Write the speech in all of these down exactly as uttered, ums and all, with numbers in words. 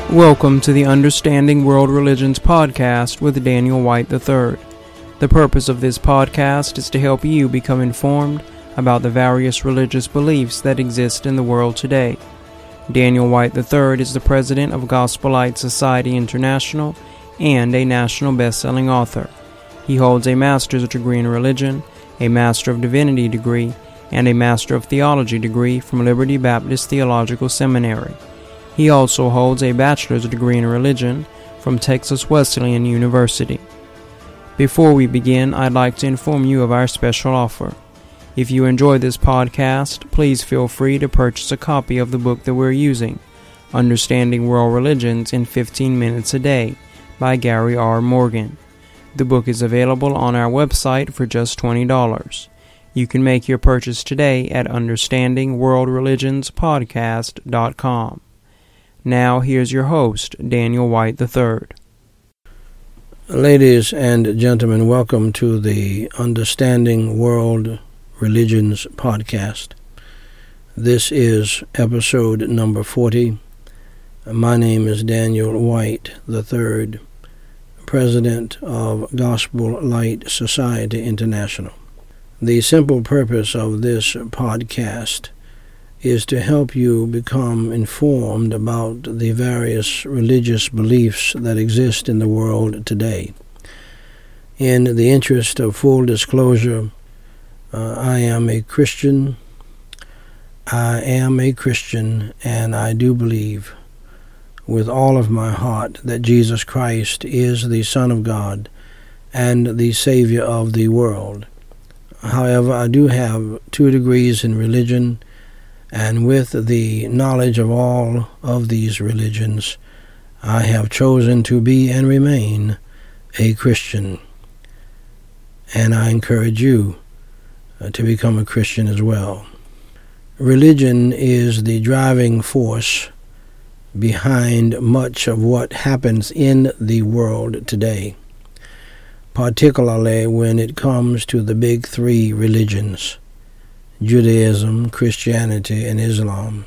Welcome to the Understanding World Religions podcast with Daniel White the third. The purpose of this podcast is to help you become informed about the various religious beliefs that exist in the world today. Daniel White the third is the president of Gospel Light Society International and a national best-selling author. He holds a master's degree in religion, a Master of Divinity degree, and a Master of Theology degree from Liberty Baptist Theological Seminary. He also holds a bachelor's degree in religion from Texas Wesleyan University. Before we begin, I'd like to inform you of our special offer. If you enjoy this podcast, please feel free to purchase a copy of the book that we're using, Understanding World Religions in fifteen minutes a Day, by Gary R. Morgan. The book is available on our website for just twenty dollars. You can make your purchase today at understanding world religions podcast dot com. Now, here's your host, Daniel White the third. Ladies and gentlemen, welcome to the Understanding World Religions podcast. This is episode number forty. My name is Daniel White the third, president of Gospel Light Society International. The simple purpose of this podcast is to help you become informed about the various religious beliefs that exist in the world today. In the interest of full disclosure, uh, I am a Christian. I am a Christian, and I do believe with all of my heart that Jesus Christ is the Son of God and the Savior of the world. However, I do have two degrees in religion, and with the knowledge of all of these religions, I have chosen to be and remain a Christian. And I encourage you uh, to become a Christian as well. Religion is the driving force behind much of what happens in the world today, particularly when it comes to the big three religions: Judaism, Christianity, and Islam.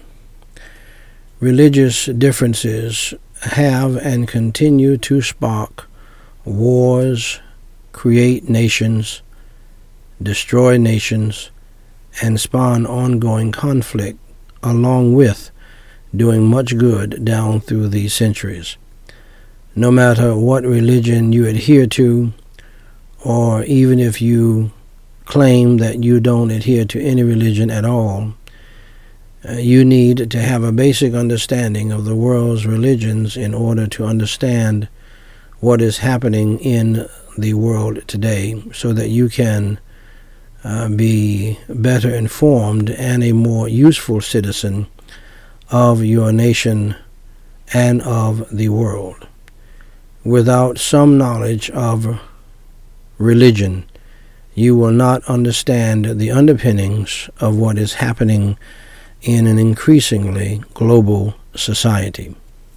Religious differences have and continue to spark wars, create nations, destroy nations, and spawn ongoing conflict, along with doing much good down through the centuries. No matter what religion you adhere to, or even if you claim that you don't adhere to any religion at all, uh, you need to have a basic understanding of the world's religions in order to understand what is happening in the world today, so that you can uh, be better informed and a more useful citizen of your nation and of the world. Without some knowledge of religion, you will not understand the underpinnings of what is happening in an increasingly global society.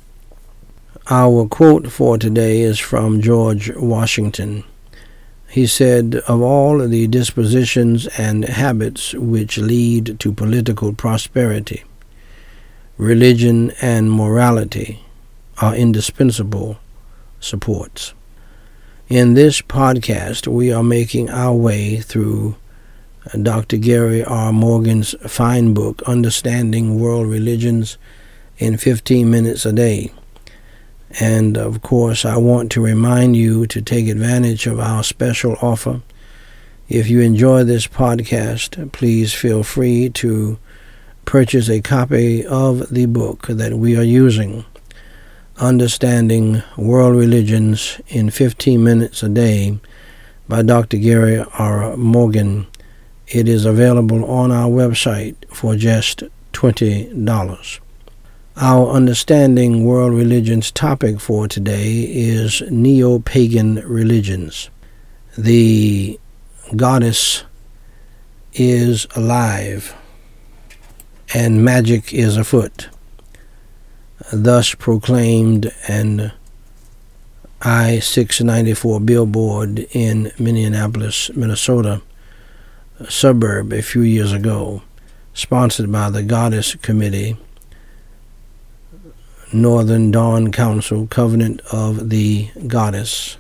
Our quote for today is from George Washington. He said, "Of all the dispositions and habits which lead to political prosperity, religion and morality are indispensable supports." In this podcast, we are making our way through Doctor Gary R. Morgan's fine book, Understanding World Religions in fifteen minutes a Day. And, of course, I want to remind you to take advantage of our special offer. If you enjoy this podcast, please feel free to purchase a copy of the book that we are using, Understanding World Religions in fifteen minutes a Day, by Doctor Gary R. Morgan. It is available on our website for just twenty dollars. Our Understanding World Religions topic for today is neo-pagan religions. The goddess is alive, and magic is afoot. Thus proclaimed an I six ninety-four billboard in Minneapolis, Minnesota, a suburb, a few years ago, sponsored by the Goddess Committee, Northern Dawn Council, Covenant of the Goddess.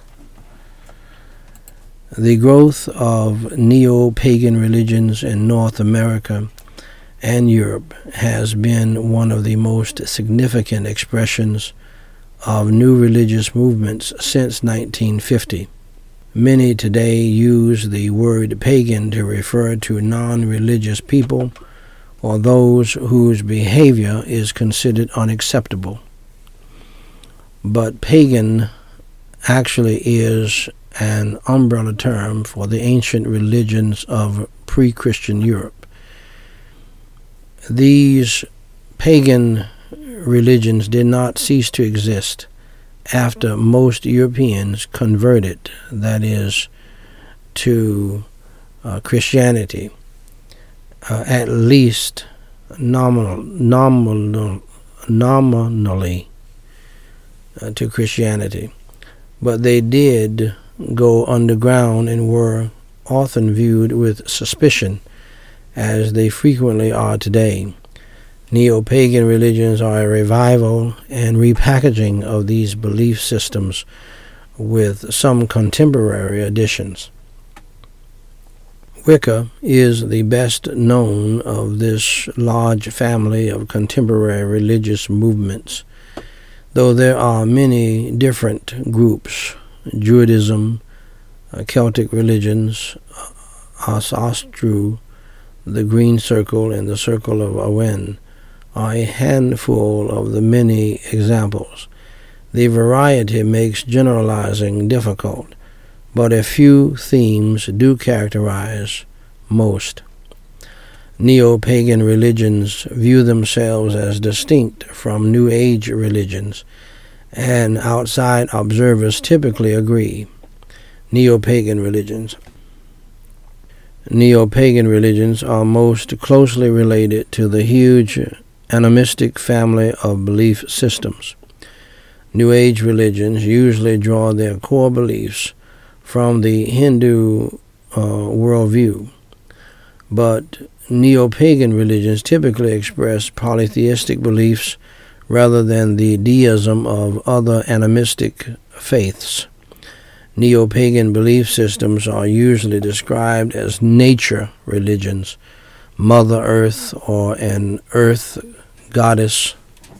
The growth of neo-pagan religions in North America and Europe has been one of the most significant expressions of new religious movements since nineteen fifty. Many today use the word pagan to refer to non-religious people or those whose behavior is considered unacceptable. But pagan actually is an umbrella term for the ancient religions of pre-Christian Europe. These pagan religions did not cease to exist after most Europeans converted, that is, to uh, Christianity, uh, at least nominal, nominal, nominally uh, to Christianity. But they did go underground and were often viewed with suspicion, as they frequently are today. Neo-pagan religions are a revival and repackaging of these belief systems with some contemporary additions. Wicca is the best known of this large family of contemporary religious movements, though there are many different groups. Druidism, uh, Celtic religions, Asatru, the Green Circle, and the Circle of Awen are a handful of the many examples. The variety makes generalizing difficult, but a few themes do characterize most. Neo-pagan religions view themselves as distinct from New Age religions, and outside observers typically agree. Neo-pagan religions. Neo-pagan religions are most closely related to the huge animistic family of belief systems. New Age religions usually draw their core beliefs from the Hindu uh, worldview, but neo-pagan religions typically express polytheistic beliefs rather than the deism of other animistic faiths. Neo-pagan belief systems are usually described as nature religions. Mother Earth, or an earth goddess,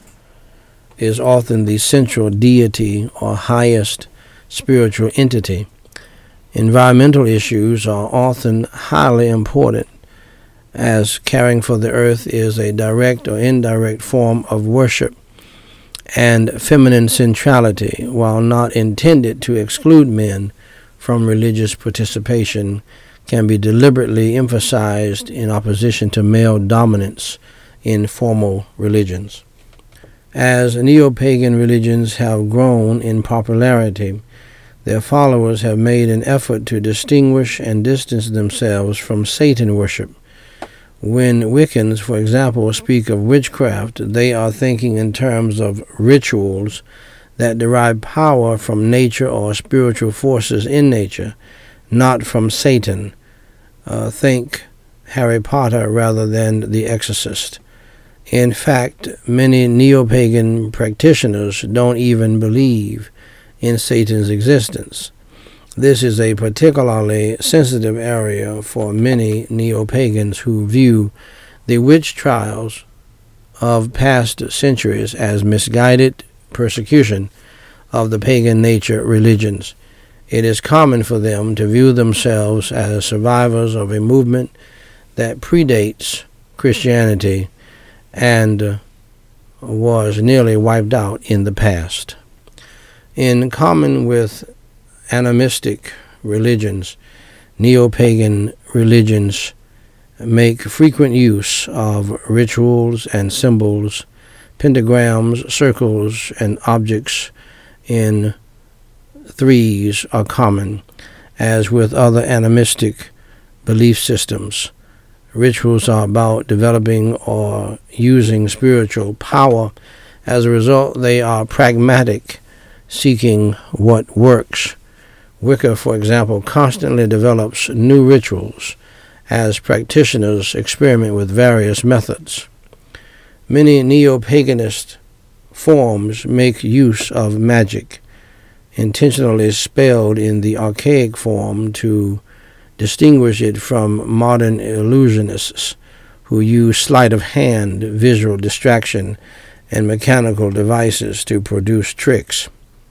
is often the central deity or highest spiritual entity. Environmental issues are often highly important, as caring for the earth is a direct or indirect form of worship, and feminine centrality, while not intended to exclude men from religious participation, can be deliberately emphasized in opposition to male dominance in formal religions. As neo-pagan religions have grown in popularity, their followers have made an effort to distinguish and distance themselves from Satan worship. When Wiccans, for example, speak of witchcraft, they are thinking in terms of rituals that derive power from nature or spiritual forces in nature, not from Satan. Uh, think Harry Potter rather than The Exorcist. In fact, many neo-pagan practitioners don't even believe in Satan's existence. This is a particularly sensitive area for many neo-pagans who view the witch trials of past centuries as misguided persecution of the pagan nature religions. It is common for them to view themselves as survivors of a movement that predates Christianity and was nearly wiped out in the past. In common with animistic religions, neo-pagan religions make frequent use of rituals and symbols, pentagrams, circles, and objects in threes are common. As with other animistic belief systems, rituals are about developing or using spiritual power. As a result, they are pragmatic, seeking what works. Wicca, for example, constantly develops new rituals as practitioners experiment with various methods. Many neo-paganist forms make use of magic, intentionally spelled in the archaic form to distinguish it from modern illusionists who use sleight of hand, visual distraction, and mechanical devices to produce tricks.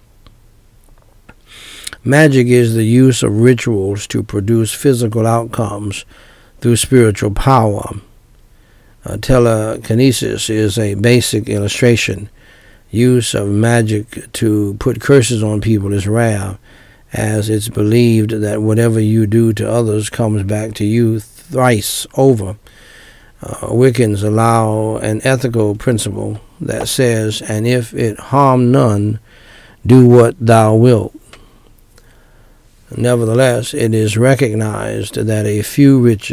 Magic is the use of rituals to produce physical outcomes through spiritual power. Uh, telekinesis is a basic illustration. Use of magic to put curses on people is rare, as it's believed that whatever you do to others comes back to you thrice over. Uh, Wiccans allow an ethical principle that says, "And if it harm none, do what thou wilt." Nevertheless, it is recognized that a few rich,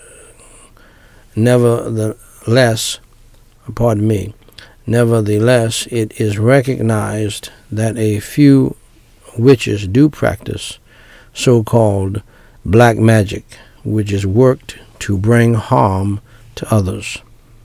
nevertheless, pardon me, nevertheless, it is recognized that a few witches do practice so-called black magic, which is worked to bring harm to others.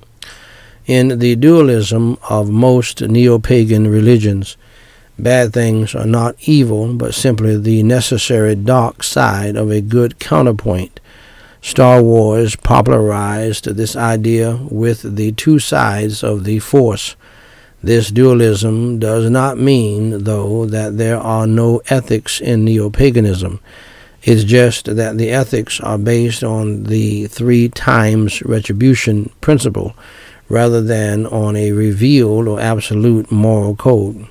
In the dualism of most neo-pagan religions, bad things are not evil, but simply the necessary dark side of a good counterpoint. Star Wars popularized this idea with the two sides of the Force. This dualism does not mean, though, that there are no ethics in neo-paganism. It's just that the ethics are based on the three times retribution principle rather than on a revealed or absolute moral code.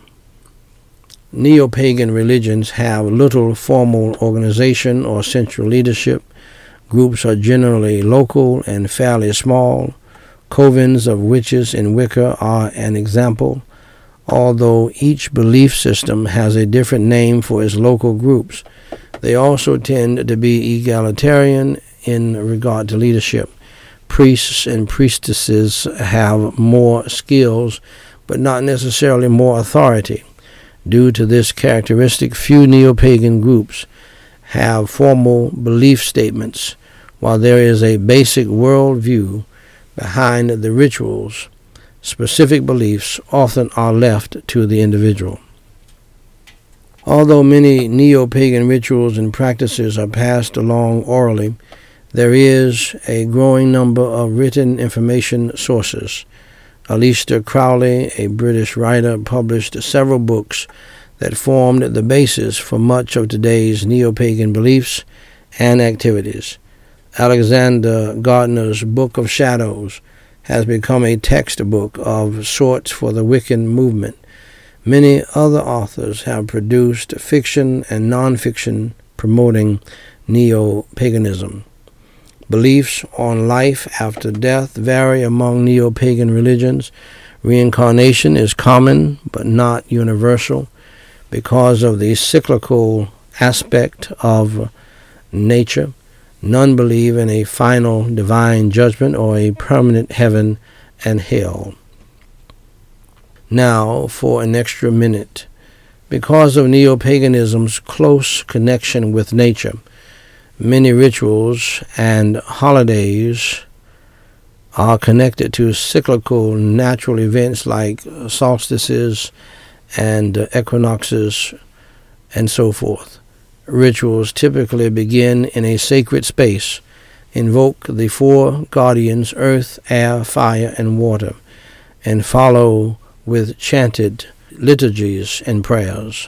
Neo-pagan religions have little formal organization or central leadership. Groups are generally local and fairly small. Covens of witches in Wicca are an example, although each belief system has a different name for its local groups. They also tend to be egalitarian in regard to leadership. Priests and priestesses have more skills, but not necessarily more authority. Due to this characteristic, few neo-pagan groups have formal belief statements, while there is a basic worldview behind the rituals. Specific beliefs often are left to the individual. Although many neo-pagan rituals and practices are passed along orally, there is a growing number of written information sources. Aleister Crowley, a British writer, published several books that formed the basis for much of today's neo-pagan beliefs and activities. Alexander Gardner's Book of Shadows has become a textbook of sorts for the Wiccan movement. Many other authors have produced fiction and non-fiction promoting neo-paganism. Beliefs on life after death vary among neo-pagan religions. Reincarnation is common but not universal because of the cyclical aspect of nature. None believe in a final divine judgment or a permanent heaven and hell. Now, for an extra minute. Because of neo-paganism's close connection with nature, many rituals and holidays are connected to cyclical natural events like solstices and equinoxes and so forth. Rituals typically begin in a sacred space, invoke the four guardians, earth, air, fire, and water, and follow with chanted liturgies and prayers.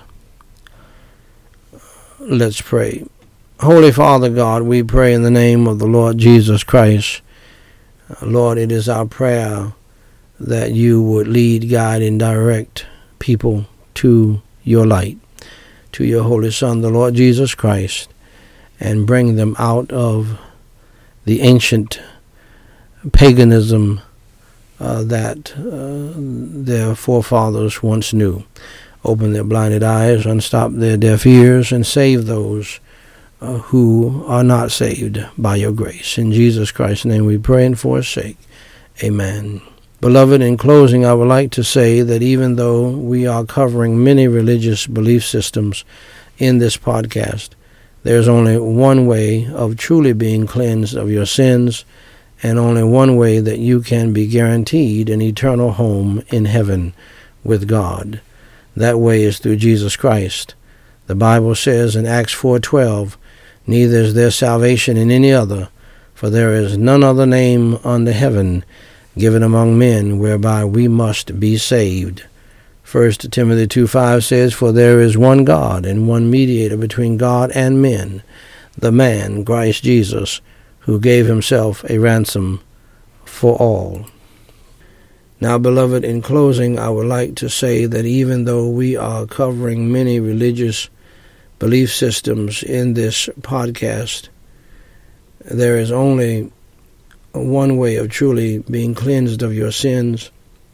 Let's pray. Holy Father God, we pray in the name of the Lord Jesus Christ. Lord, it is our prayer that you would lead, guide, and direct people to your light, to your Holy Son, the Lord Jesus Christ, and bring them out of the ancient paganism uh, that uh, their forefathers once knew. Open their blinded eyes, unstop their deaf ears, and save those uh, who are not saved by your grace. In Jesus Christ's name we pray, and for his sake, amen. Beloved, in closing, I would like to say that even though we are covering many religious belief systems in this podcast, there's only one way of truly being cleansed of your sins, and only one way that you can be guaranteed an eternal home in heaven with God. That way is through Jesus Christ. The Bible says in Acts four twelve, neither is there salvation in any other, for there is none other name under heaven given among men whereby we must be saved. First Timothy two five says, for there is one God and one mediator between God and men, the man, Christ Jesus, who gave himself a ransom for all. Now, beloved, in closing, I would like to say that even though we are covering many religious belief systems in this podcast, there is only one way of truly being cleansed of your sins,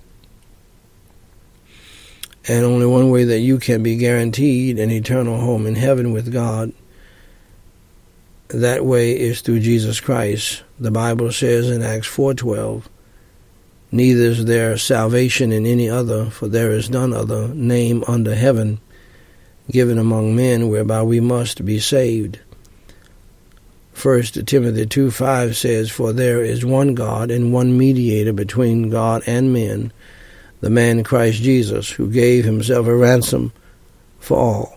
and only one way that you can be guaranteed an eternal home in heaven with God. That way is through Jesus Christ. The Bible says in Acts four twelve, neither is there salvation in any other, for there is none other name under heaven given among men whereby we must be saved. First Timothy two five says, for there is one God and one mediator between God and men, the man Christ Jesus, who gave himself a ransom for all.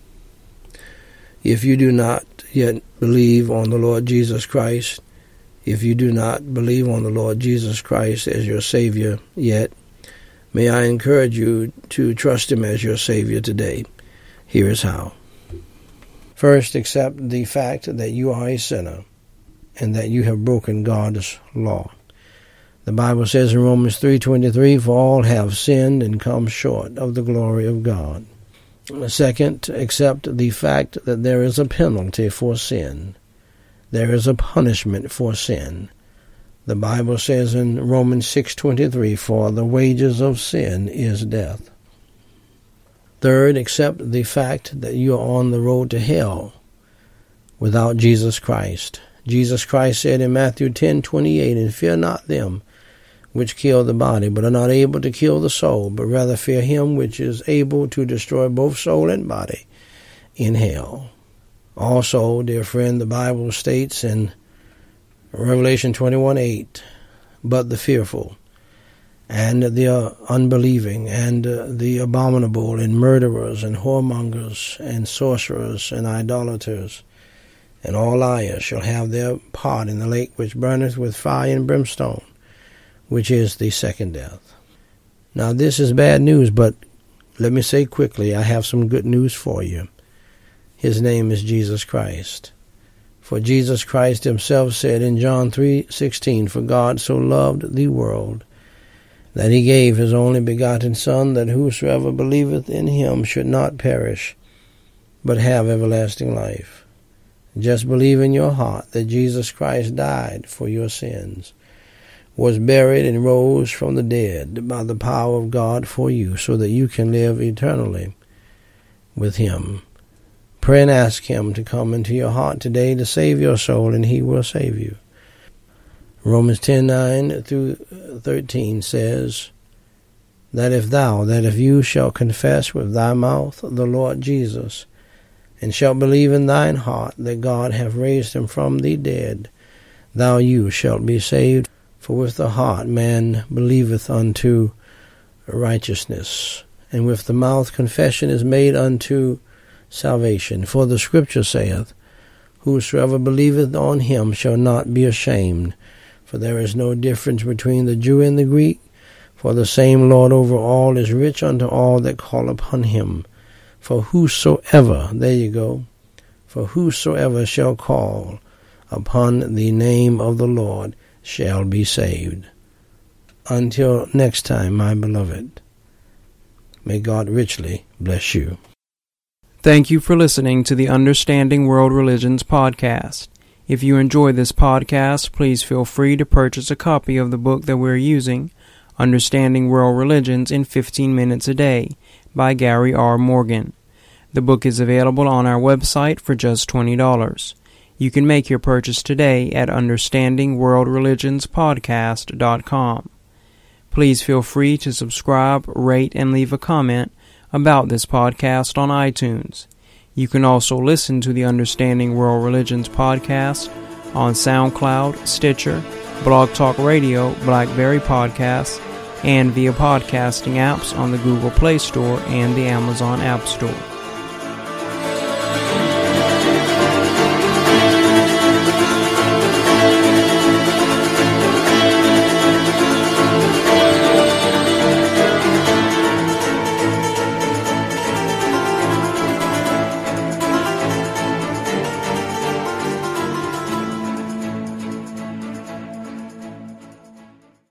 If you do not yet believe on the Lord Jesus Christ, if you do not believe on the Lord Jesus Christ as your Savior yet, may I encourage you to trust Him as your Savior today. Here is how. First, accept the fact that you are a sinner and that you have broken God's law. The Bible says in Romans three twenty-three, for all have sinned and come short of the glory of God. Second, accept the fact that there is a penalty for sin. There is a punishment for sin. The Bible says in Romans six twenty-three, for the wages of sin is death. Third, accept the fact that you are on the road to hell without Jesus Christ. Jesus Christ said in Matthew ten twenty-eight, and fear not them which kill the body, but are not able to kill the soul, but rather fear him which is able to destroy both soul and body in hell. Also, dear friend, the Bible states in Revelation twenty-one eight, but the fearful, and the unbelieving, and the abominable, and murderers, and whoremongers, and sorcerers, and idolaters, and all liars shall have their part in the lake which burneth with fire and brimstone, which is the second death. Now this is bad news, but let me say quickly, I have some good news for you. His name is Jesus Christ. For Jesus Christ himself said in John three sixteen, for God so loved the world, that he gave his only begotten Son, that whosoever believeth in him should not perish, but have everlasting life. Just believe in your heart that Jesus Christ died for your sins, was buried and rose from the dead by the power of God for you, so that you can live eternally with him. Pray and ask him to come into your heart today to save your soul, and he will save you. Romans ten nine through thirteen says, that if thou, that if you shall confess with thy mouth the Lord Jesus, and shalt believe in thine heart that God hath raised him from the dead, thou you shalt be saved. For with the heart man believeth unto righteousness, and with the mouth confession is made unto salvation. For the Scripture saith, whosoever believeth on him shall not be ashamed. For there is no difference between the Jew and the Greek, for the same Lord over all is rich unto all that call upon him. For whosoever, there you go, for whosoever shall call upon the name of the Lord shall be saved. Until next time, my beloved, may God richly bless you. Thank you for listening to the Understanding World Religions podcast. If you enjoy this podcast, please feel free to purchase a copy of the book that we're using, Understanding World Religions in fifteen minutes a day, by Gary R. Morgan. The book is available on our website for just twenty dollars. You can make your purchase today at understanding world religions podcast dot com. Please feel free to subscribe, rate, and leave a comment about this podcast on iTunes. You can also listen to the Understanding World Religions podcast on SoundCloud, Stitcher, Blog Talk Radio, BlackBerry Podcasts, and via podcasting apps on the Google Play Store and the Amazon App Store.